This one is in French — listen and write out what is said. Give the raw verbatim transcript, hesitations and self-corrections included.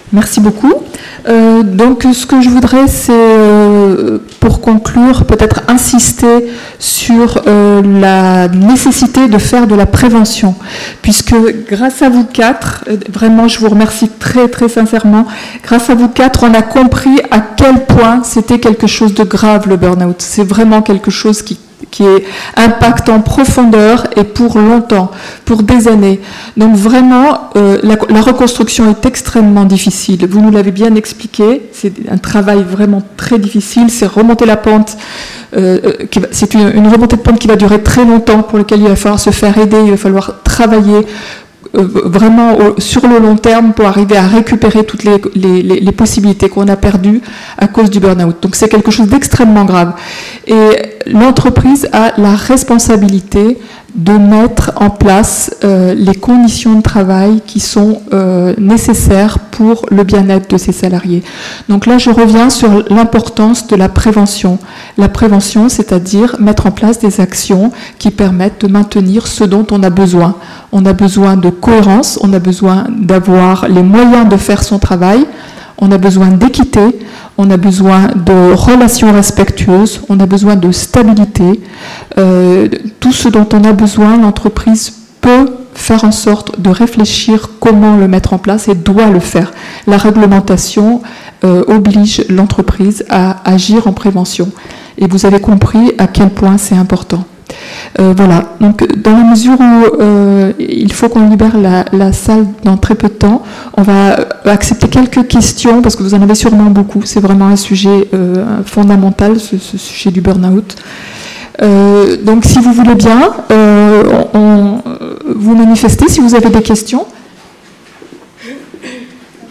Merci beaucoup. Euh, donc, ce que je voudrais, c'est, euh, pour conclure, peut-être insister sur euh, la nécessité de faire de la prévention, puisque grâce à vous quatre, vraiment, je vous remercie très, très sincèrement, grâce à vous quatre, on a compris à quel point c'était quelque chose de grave, le burn-out. C'est vraiment quelque chose qui qui est impacte en profondeur et pour longtemps, pour des années. Donc vraiment, euh, la, la reconstruction est extrêmement difficile. Vous nous l'avez bien expliqué, c'est un travail vraiment très difficile, c'est remonter la pente, euh, qui va, c'est une, une remontée de pente qui va durer très longtemps, pour laquelle il va falloir se faire aider, il va falloir travailler euh, vraiment au, sur le long terme pour arriver à récupérer toutes les, les, les, les possibilités qu'on a perdues à cause du burn-out. Donc c'est quelque chose d'extrêmement grave. Et l'entreprise a la responsabilité de mettre en place euh, les conditions de travail qui sont euh, nécessaires pour le bien-être de ses salariés. Donc là, je reviens sur l'importance de la prévention. La prévention, c'est-à-dire mettre en place des actions qui permettent de maintenir ce dont on a besoin. On a besoin de cohérence, on a besoin d'avoir les moyens de faire son travail, on a besoin d'équité, on a besoin de relations respectueuses, on a besoin de stabilité. Euh, tout ce dont on a besoin, l'entreprise peut faire en sorte de réfléchir comment le mettre en place et doit le faire. La réglementation euh, oblige l'entreprise à agir en prévention. Et vous avez compris à quel point c'est important. Euh, voilà, donc dans la mesure où euh, il faut qu'on libère la, la salle dans très peu de temps, on va accepter quelques questions parce que vous en avez sûrement beaucoup. C'est vraiment un sujet euh, fondamental, ce, ce sujet du burn-out. Euh, donc si vous voulez bien, euh, on, on, vous manifestez si vous avez des questions.